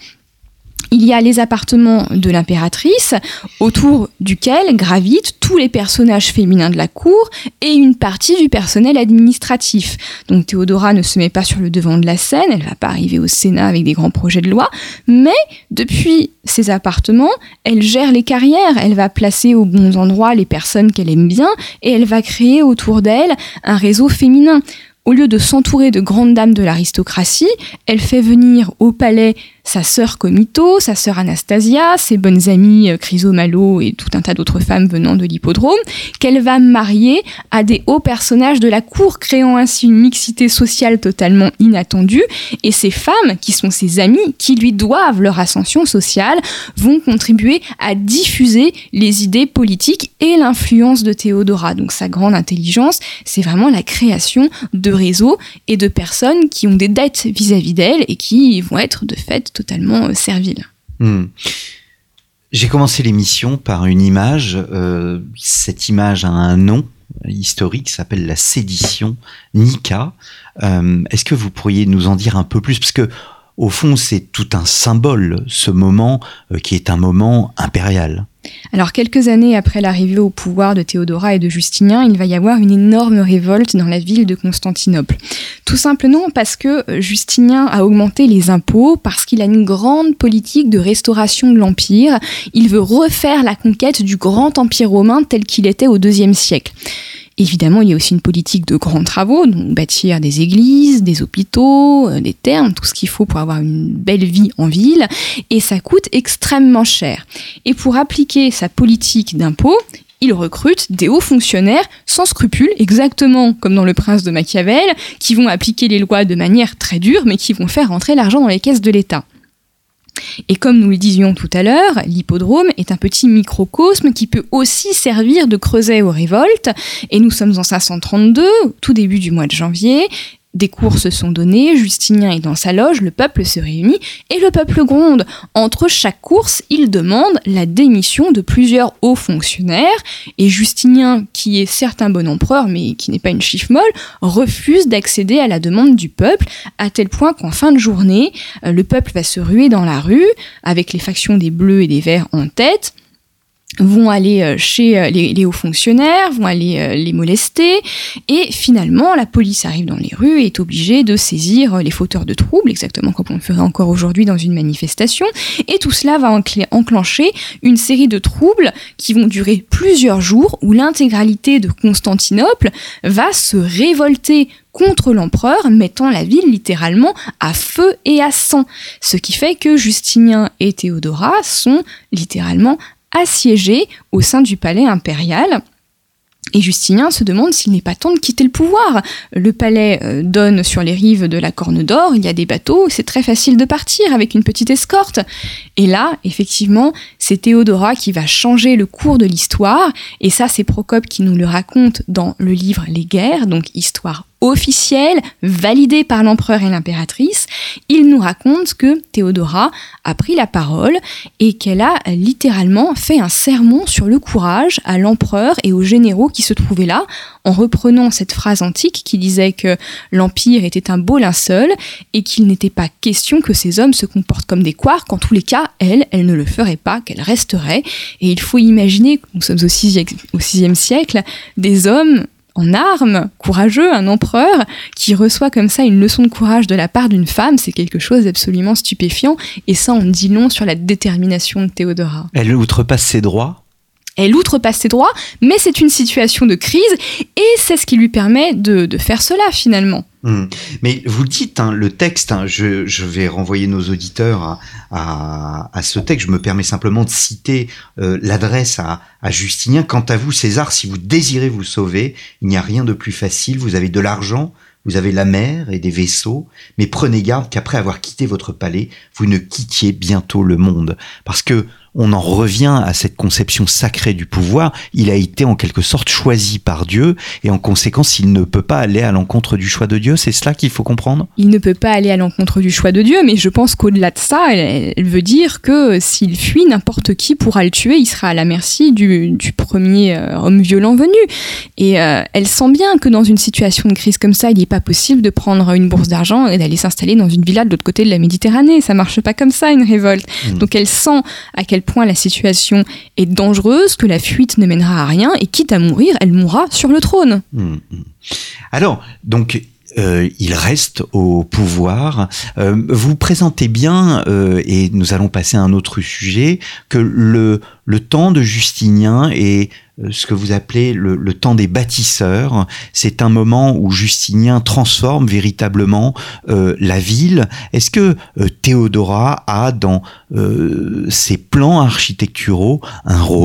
il y a les appartements de l'impératrice, autour duquel gravitent tous les personnages féminins de la cour et une partie du personnel administratif. Donc Théodora ne se met pas sur le devant de la scène, elle ne va pas arriver au Sénat avec des grands projets de loi, mais depuis ses appartements, elle gère les carrières, elle va placer aux bons endroits les personnes qu'elle aime bien et elle va créer autour d'elle un réseau féminin. Au lieu de s'entourer de grandes dames de l'aristocratie, elle fait venir au palais sa sœur Comito, sa sœur Anastasia, ses bonnes amies Chrysomalo et tout un tas d'autres femmes venant de l'hippodrome, qu'elle va marier à des hauts personnages de la cour, créant ainsi une mixité sociale totalement inattendue. Et ces femmes, qui sont ses amies, qui lui doivent leur ascension sociale, vont contribuer à diffuser les idées politiques et l'influence de Théodora. Donc sa grande intelligence, c'est vraiment la création de réseaux et de personnes qui ont des dettes vis-à-vis d'elle et qui vont être de fait totalement serviles. Mmh. J'ai commencé l'émission par une image. Euh, cette image a un nom historique, s'appelle la sédition Nika. Euh, est-ce que vous pourriez nous en dire un peu plus ? Parce que au fond, c'est tout un symbole, ce moment euh, qui est un moment impérial. Alors, quelques années après l'arrivée au pouvoir de Théodora et de Justinien, il va y avoir une énorme révolte dans la ville de Constantinople. Tout simplement parce que Justinien a augmenté les impôts, parce qu'il a une grande politique de restauration de l'Empire. Il veut refaire la conquête du grand Empire romain tel qu'il était au deuxième siècle. Évidemment, il y a aussi une politique de grands travaux, donc bâtir des églises, des hôpitaux, des thermes, tout ce qu'il faut pour avoir une belle vie en ville, et ça coûte extrêmement cher. Et pour appliquer sa politique d'impôts, il recrute des hauts fonctionnaires sans scrupules, exactement comme dans Le Prince de Machiavel, qui vont appliquer les lois de manière très dure, mais qui vont faire rentrer l'argent dans les caisses de l'État. Et comme nous le disions tout à l'heure, l'hippodrome est un petit microcosme qui peut aussi servir de creuset aux révoltes. Et nous sommes en cinq cent trente-deux, tout début du mois de janvier. Des cours se sont donnés, Justinien est dans sa loge, le peuple se réunit et le peuple gronde. Entre chaque course, il demande la démission de plusieurs hauts fonctionnaires et Justinien, qui est certes un bon empereur mais qui n'est pas une chiffre molle, refuse d'accéder à la demande du peuple, à tel point qu'en fin de journée, le peuple va se ruer dans la rue avec les factions des Bleus et des Verts en tête, vont aller chez les, les hauts fonctionnaires, vont aller les molester, et finalement la police arrive dans les rues et est obligée de saisir les fauteurs de troubles, exactement comme on le ferait encore aujourd'hui dans une manifestation, et tout cela va enclencher une série de troubles qui vont durer plusieurs jours, où l'intégralité de Constantinople va se révolter contre l'empereur, mettant la ville littéralement à feu et à sang. Ce qui fait que Justinien et Théodora sont littéralement assiégé au sein du palais impérial. Et Justinien se demande s'il n'est pas temps de quitter le pouvoir. Le palais euh, donne sur les rives de la Corne d'Or, il y a des bateaux, c'est très facile de partir avec une petite escorte. Et là, effectivement, c'est Théodora qui va changer le cours de l'histoire, et ça c'est Procope qui nous le raconte dans le livre Les Guerres, donc histoire officielle, validée par l'empereur et l'impératrice. Il nous raconte que Théodora a pris la parole et qu'elle a littéralement fait un sermon sur le courage à l'empereur et aux généraux qui se trouvaient là, en reprenant cette phrase antique qui disait que l'Empire était un beau linceul et qu'il n'était pas question que ces hommes se comportent comme des couards, qu'en tous les cas, elle, elle ne le ferait pas, qu'elle resterait. Et il faut imaginer, nous sommes au sixième siècle, des hommes en armes, courageux, un empereur qui reçoit comme ça une leçon de courage de la part d'une femme, c'est quelque chose d'absolument stupéfiant, et ça en dit long sur la détermination de Théodora. Elle outrepasse ses droits ? Elle outrepasse ses droits, mais c'est une situation de crise, et c'est ce qui lui permet de, de faire cela finalement. Mmh. Mais vous le dites, hein, le texte, hein, je, je vais renvoyer nos auditeurs à, à, à ce texte, je me permets simplement de citer euh, l'adresse à, à Justinien. Quant à vous, César, si vous désirez vous sauver, il n'y a rien de plus facile, vous avez de l'argent, vous avez la mer et des vaisseaux, mais prenez garde qu'après avoir quitté votre palais, vous ne quittiez bientôt le monde. Parce que on en revient à cette conception sacrée du pouvoir. Il a été en quelque sorte choisi par Dieu et en conséquence, il ne peut pas aller à l'encontre du choix de Dieu. C'est cela qu'il faut comprendre ? Il ne peut pas aller à l'encontre du choix de Dieu, mais je pense qu'au-delà de ça, elle, elle veut dire que s'il fuit, n'importe qui pourra le tuer. Il sera à la merci du, du premier euh, homme violent venu. Et euh, elle sent bien que dans une situation de crise comme ça, il n'est pas possible de prendre une bourse d'argent et d'aller s'installer dans une villa de l'autre côté de la Méditerranée. Ça marche pas comme ça, une révolte. Mmh. Donc elle sent à quel point la situation est dangereuse, que la fuite ne mènera à rien, et quitte à mourir, elle mourra sur le trône. Mmh. Alors, donc, euh, il reste au pouvoir. Euh, vous présentez bien, euh, et nous allons passer à un autre sujet, que le, le temps de Justinien est ce que vous appelez le, le temps des bâtisseurs. C'est un moment où Justinien transforme véritablement euh, la ville. Est-ce que euh, Théodora a dans euh, ses plans architecturaux un rôle ?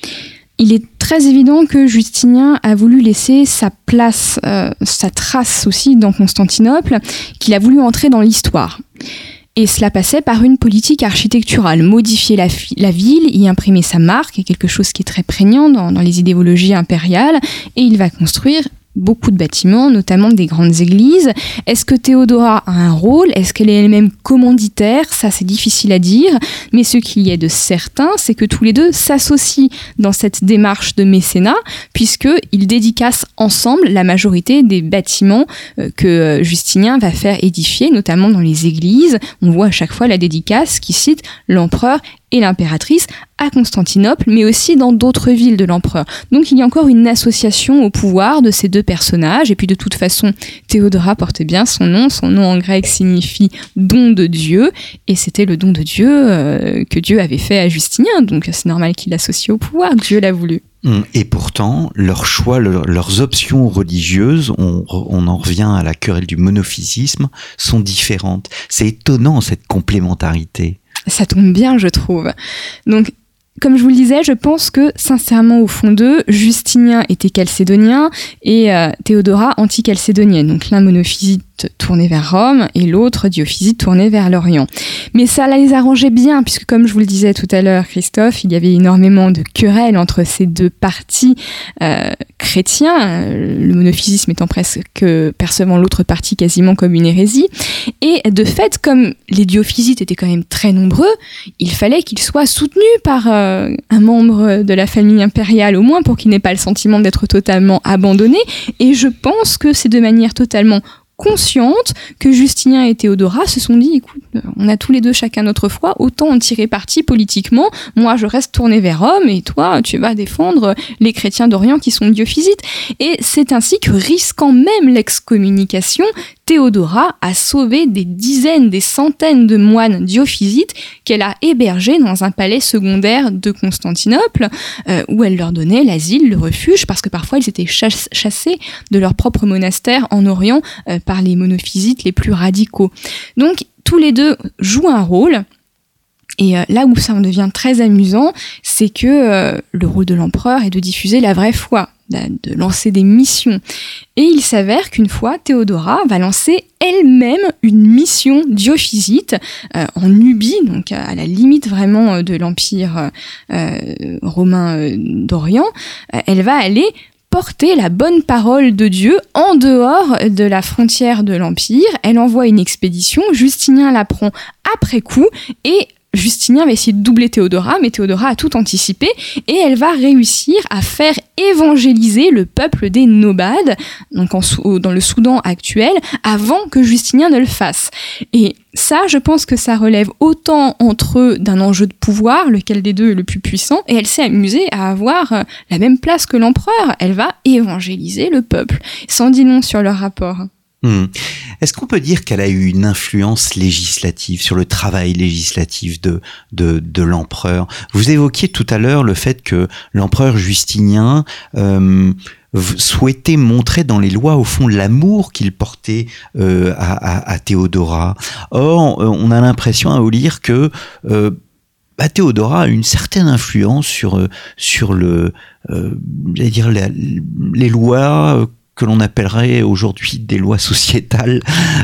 Il est très évident que Justinien a voulu laisser sa place, euh, sa trace aussi dans Constantinople, qu'il a voulu entrer dans l'histoire. Et cela passait par une politique architecturale, modifier la, fi- la ville, y imprimer sa marque, quelque chose qui est très prégnant dans, dans les idéologies impériales, et il va construire beaucoup de bâtiments, notamment des grandes églises. Est-ce que Théodora a un rôle ? Est-ce qu'elle est elle-même commanditaire ? Ça, c'est difficile à dire. Mais ce qu'il y a de certain, c'est que tous les deux s'associent dans cette démarche de mécénat, puisqu'ils dédicacent ensemble la majorité des bâtiments que Justinien va faire édifier, notamment dans les églises. On voit à chaque fois la dédicace qui cite l'empereur et l'impératrice à Constantinople, mais aussi dans d'autres villes de l'empereur. Donc il y a encore une association au pouvoir de ces deux personnages, et puis de toute façon, Théodora porte bien son nom, son nom en grec signifie don de Dieu, et c'était le don de Dieu euh, que Dieu avait fait à Justinien, donc c'est normal qu'il l'associe au pouvoir, Dieu l'a voulu. Et pourtant, leurs choix, leur, leurs options religieuses, on, on en revient à la querelle du monophysisme, sont différentes. C'est étonnant cette complémentarité. Ça tombe bien, je trouve. Donc, comme je vous le disais, je pense que, sincèrement, au fond d'eux, Justinien était chalcédonien et euh, Théodora anti-chalcédonienne. Donc l'un monophysite tourné vers Rome et l'autre diophysite tourné vers l'Orient. Mais ça les arrangeait bien, puisque comme je vous le disais tout à l'heure, Christophe, il y avait énormément de querelles entre ces deux partis euh, chrétiens, le monophysisme étant presque percevant l'autre partie quasiment comme une hérésie. Et de fait, comme les diophysites étaient quand même très nombreux, il fallait qu'ils soient soutenus par euh, un membre de la famille impériale, au moins pour qu'il n'ait pas le sentiment d'être totalement abandonné. Et je pense que c'est de manière totalement consciente que Justinien et Théodora se sont dit, écoute, on a tous les deux chacun notre foi, autant en tirer parti politiquement. Moi, je reste tourné vers Rome et toi, tu vas défendre les chrétiens d'Orient qui sont diophysites. Et c'est ainsi que, risquant même l'excommunication, Théodora a sauvé des dizaines, des centaines de moines diophysites qu'elle a hébergés dans un palais secondaire de Constantinople, euh, où elle leur donnait l'asile, le refuge, parce que parfois ils étaient chass- chassés de leur propre monastère en Orient euh, par les monophysites les plus radicaux. Donc tous les deux jouent un rôle. Et euh, là où ça en devient très amusant, c'est que euh, le rôle de l'empereur est de diffuser la vraie foi, de lancer des missions. Et il s'avère qu'une fois, Théodora va lancer elle-même une mission diophysite euh, en Nubie, donc à la limite vraiment de l'empire euh, romain euh, d'Orient. Euh, elle va aller porter la bonne parole de Dieu en dehors de la frontière de l'empire. Elle envoie une expédition, Justinien la prend après coup et Justinien va essayer de doubler Théodora, mais Théodora a tout anticipé et elle va réussir à faire évangéliser le peuple des Nobades, donc en, dans le Soudan actuel, avant que Justinien ne le fasse. Et ça, je pense que ça relève autant entre eux d'un enjeu de pouvoir, lequel des deux est le plus puissant, et elle s'est amusée à avoir la même place que l'empereur. Elle va évangéliser le peuple. Sans dire non sur leur rapport. Mmh. Est-ce qu'on peut dire qu'elle a eu une influence législative sur le travail législatif de, de, de l'empereur ? Vous évoquiez tout à l'heure le fait que l'empereur Justinien euh, souhaitait montrer dans les lois, au fond, l'amour qu'il portait euh, à, à, à Théodora. Or, on a l'impression à lire que euh, bah, Théodora a une certaine influence sur, sur le, euh, j'allais dire, la, les lois euh, que l'on appellerait aujourd'hui des lois sociétales.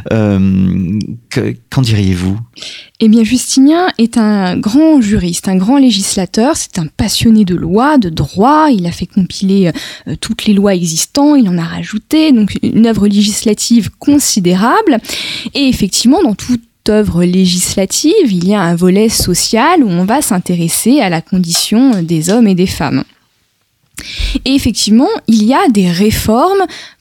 Euh, que, qu'en diriez-vous ? Eh bien, Justinien est un grand juriste, un grand législateur, c'est un passionné de lois, de droit, il a fait compiler euh, toutes les lois existantes, il en a rajouté, donc une œuvre législative considérable. Et effectivement, dans toute œuvre législative, il y a un volet social où on va s'intéresser à la condition des hommes et des femmes. Et effectivement, il y a des réformes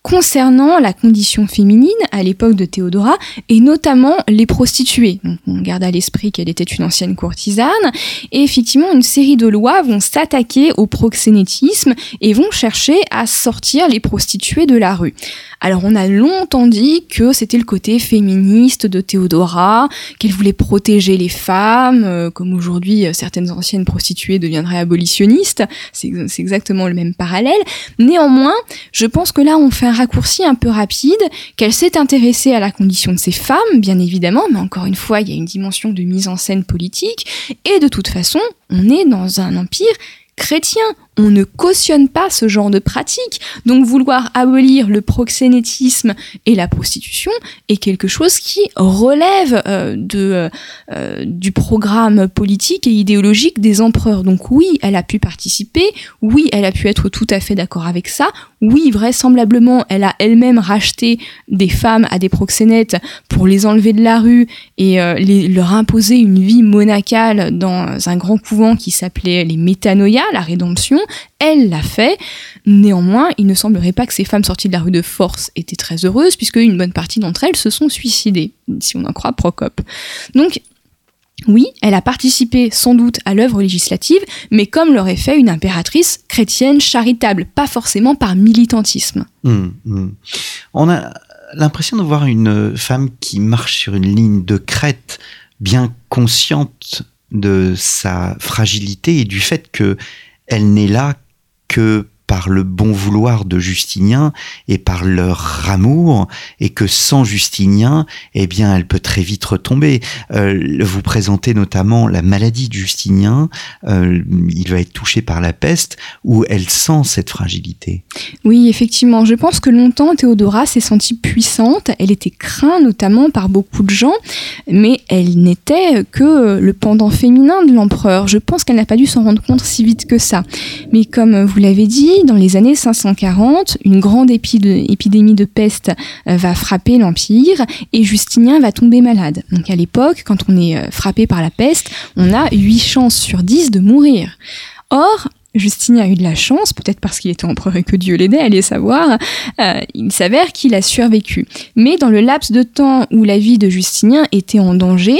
concernant la condition féminine à l'époque de Théodora, et notamment les prostituées. Donc, on garde à l'esprit qu'elle était une ancienne courtisane, et effectivement, une série de lois vont s'attaquer au proxénétisme et vont chercher à sortir les prostituées de la rue. Alors, on a longtemps dit que c'était le côté féministe de Théodora, qu'elle voulait protéger les femmes, euh, comme aujourd'hui, certaines anciennes prostituées deviendraient abolitionnistes. C'est, c'est exactement le même parallèle. Néanmoins, je pense que là, on fait un raccourci un peu rapide, qu'elle s'est intéressée à la condition de ces femmes, bien évidemment, mais encore une fois, il y a une dimension de mise en scène politique, et de toute façon, on est dans un empire chrétien. On ne cautionne pas ce genre de pratique. Donc vouloir abolir le proxénétisme et la prostitution est quelque chose qui relève euh, de, euh, du programme politique et idéologique des empereurs. Donc oui, elle a pu participer, oui, elle a pu être tout à fait d'accord avec ça, oui, vraisemblablement, elle a elle-même racheté des femmes à des proxénètes pour les enlever de la rue et euh, les, leur imposer une vie monacale dans un grand couvent qui s'appelait les Métanoïas, la rédemption. Elle l'a fait. Néanmoins, il ne semblerait pas que ces femmes sorties de la rue de force étaient très heureuses, puisque une bonne partie d'entre elles se sont suicidées, si on en croit Procope. Donc, oui, elle a participé sans doute à l'œuvre législative, mais comme l'aurait fait une impératrice chrétienne charitable, pas forcément par militantisme. Mmh, mmh. On a l'impression de voir une femme qui marche sur une ligne de crête, bien consciente de sa fragilité et du fait que elle n'est là que par le bon vouloir de Justinien et par leur amour, et que sans Justinien, eh bien, elle peut très vite retomber. Euh, vous présentez notamment la maladie de Justinien, euh, il va être touché par la peste, où elle sent cette fragilité. Oui, effectivement, je pense que longtemps, Théodora s'est sentie puissante, elle était crainte notamment par beaucoup de gens, mais elle n'était que le pendant féminin de l'empereur. Je pense qu'elle n'a pas dû s'en rendre compte si vite que ça. Mais comme vous l'avez dit, dans les années cinq cent quarante, une grande épi de, épidémie de peste euh, va frapper l'Empire et Justinien va tomber malade. Donc à l'époque, quand on est euh, frappé par la peste, on a huit chances sur dix de mourir. Or, Justinien a eu de la chance, peut-être parce qu'il était empereur et que Dieu l'aidait, allez savoir, euh, il s'avère qu'il a survécu. Mais dans le laps de temps où la vie de Justinien était en danger,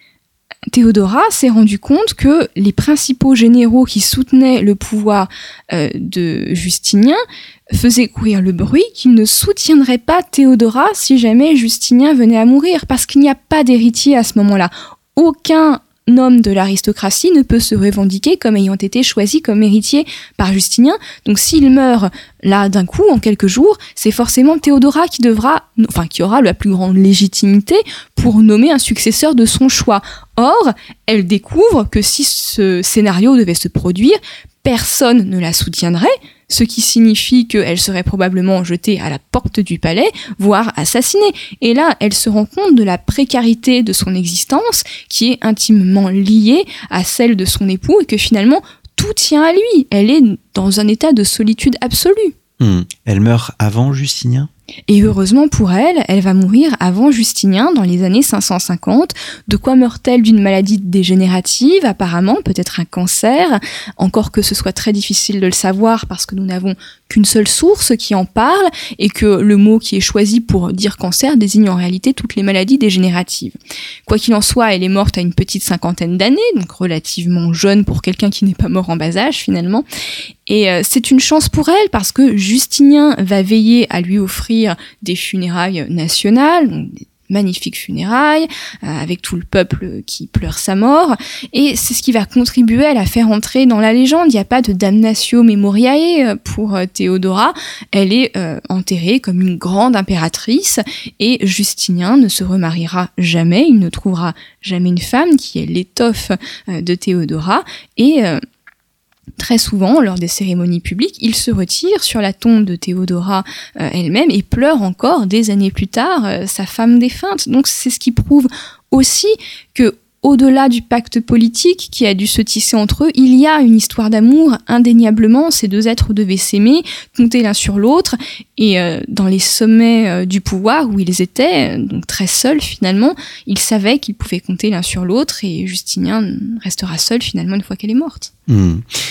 Théodora s'est rendu compte que les principaux généraux qui soutenaient le pouvoir euh, de Justinien faisaient courir le bruit qu'ils ne soutiendraient pas Théodora si jamais Justinien venait à mourir, parce qu'il n'y a pas d'héritier à ce moment-là. Aucun homme de l'aristocratie ne peut se revendiquer comme ayant été choisi comme héritier par Justinien. Donc s'il meurt là d'un coup, en quelques jours, c'est forcément Théodora qui devra, enfin qui aura la plus grande légitimité pour nommer un successeur de son choix. Or, elle découvre que si ce scénario devait se produire, personne ne la soutiendrait, ce qui signifie qu'elle serait probablement jetée à la porte du palais, voire assassinée. Et là, elle se rend compte de la précarité de son existence, qui est intimement liée à celle de son époux, et que finalement, tout tient à lui. Elle est dans un état de solitude absolue. Mmh. Elle meurt avant Justinien ? Et heureusement pour elle, elle va mourir avant Justinien, dans les années cinq cent cinquante. De quoi meurt-elle? D'une maladie dégénérative, apparemment, peut-être un cancer, encore que ce soit très difficile de le savoir parce que nous n'avons qu'une seule source qui en parle, et que le mot qui est choisi pour dire cancer désigne en réalité toutes les maladies dégénératives. Quoi qu'il en soit, elle est morte à une petite cinquantaine d'années, donc relativement jeune pour quelqu'un qui n'est pas mort en bas âge finalement. Et euh, c'est une chance pour elle parce que Justinien va veiller à lui offrir des funérailles nationales, donc des magnifiques funérailles, euh, avec tout le peuple qui pleure sa mort, et c'est ce qui va contribuer à la faire entrer dans la légende. Il n'y a pas de damnatio memoriae pour euh, Théodora, elle est euh, enterrée comme une grande impératrice, et Justinien ne se remariera jamais, il ne trouvera jamais une femme qui est l'étoffe euh, de Théodora, et euh, très souvent, lors des cérémonies publiques, il se retire sur la tombe de Théodora euh, elle-même et pleure encore des années plus tard euh, sa femme défunte. Donc c'est ce qui prouve aussi que, au-delà du pacte politique qui a dû se tisser entre eux, il y a une histoire d'amour indéniablement. Ces deux êtres devaient s'aimer, compter l'un sur l'autre, et euh, dans les sommets euh, du pouvoir où ils étaient, donc très seuls finalement, ils savaient qu'ils pouvaient compter l'un sur l'autre, et Justinien restera seul finalement une fois qu'elle est morte. Mmh.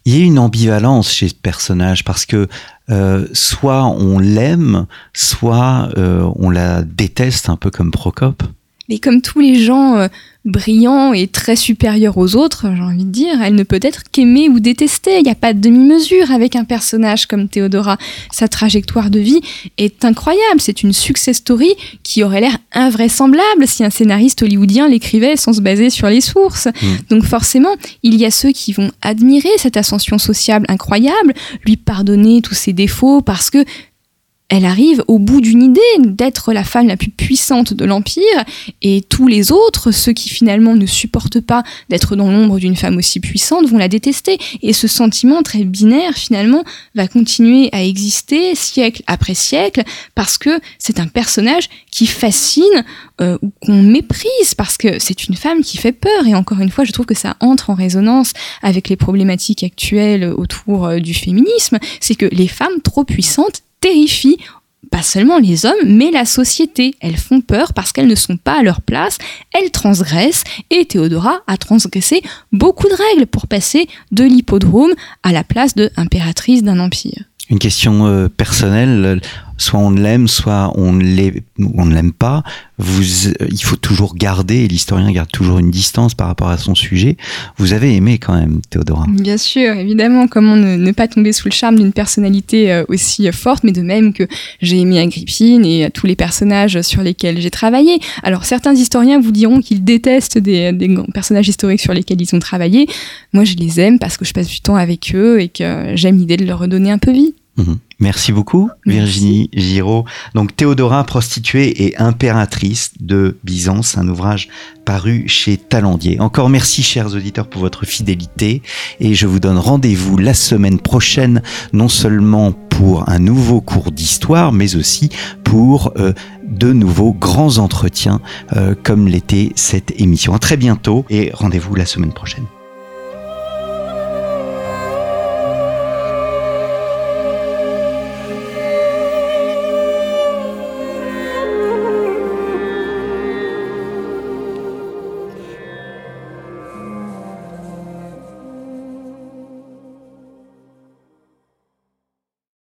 Il y a une ambivalence chez ce personnage parce que euh, soit on l'aime, soit euh, on la déteste, un peu comme Procope. Mais comme tous les gens euh, brillants et très supérieurs aux autres, j'ai envie de dire, elle ne peut être qu'aimée ou détestée. Il n'y a pas de demi-mesure avec un personnage comme Théodora. Sa trajectoire de vie est incroyable. C'est une success story qui aurait l'air invraisemblable si un scénariste hollywoodien l'écrivait sans se baser sur les sources. Mmh. Donc forcément, il y a ceux qui vont admirer cette ascension sociable incroyable, lui pardonner tous ses défauts parce que elle arrive au bout d'une idée d'être la femme la plus puissante de l'Empire, et tous les autres, ceux qui finalement ne supportent pas d'être dans l'ombre d'une femme aussi puissante, vont la détester. Et ce sentiment très binaire, finalement, va continuer à exister siècle après siècle, parce que c'est un personnage qui fascine euh, ou qu'on méprise, parce que c'est une femme qui fait peur. Et encore une fois, je trouve que ça entre en résonance avec les problématiques actuelles autour euh, du féminisme. C'est que les femmes trop puissantes terrifient pas seulement les hommes, mais la société. Elles font peur parce qu'elles ne sont pas à leur place, elles transgressent, et Théodora a transgressé beaucoup de règles pour passer de l'hippodrome à la place de impératrice d'un empire. Une question euh, personnelle, soit on l'aime, soit on ne on ne l'aime pas. Vous, euh, il faut toujours garder, et l'historien garde toujours une distance par rapport à son sujet. Vous avez aimé quand même Théodora. Bien sûr, évidemment, comment ne, ne pas tomber sous le charme d'une personnalité euh, aussi euh, forte, mais de même que j'ai aimé Agrippine et euh, tous les personnages sur lesquels j'ai travaillé. Alors certains historiens vous diront qu'ils détestent des, des personnages historiques sur lesquels ils ont travaillé. Moi je les aime parce que je passe du temps avec eux et que j'aime l'idée de leur redonner un peu vie. Mmh. Merci beaucoup Virginie Merci. Giraud. Donc Théodora, prostituée et impératrice de Byzance, un ouvrage paru chez Talandier. Encore merci chers auditeurs pour votre fidélité, et je vous donne rendez-vous la semaine prochaine, non seulement pour un nouveau cours d'histoire, mais aussi pour euh, de nouveaux grands entretiens euh, comme l'était cette émission. À très bientôt et rendez-vous la semaine prochaine.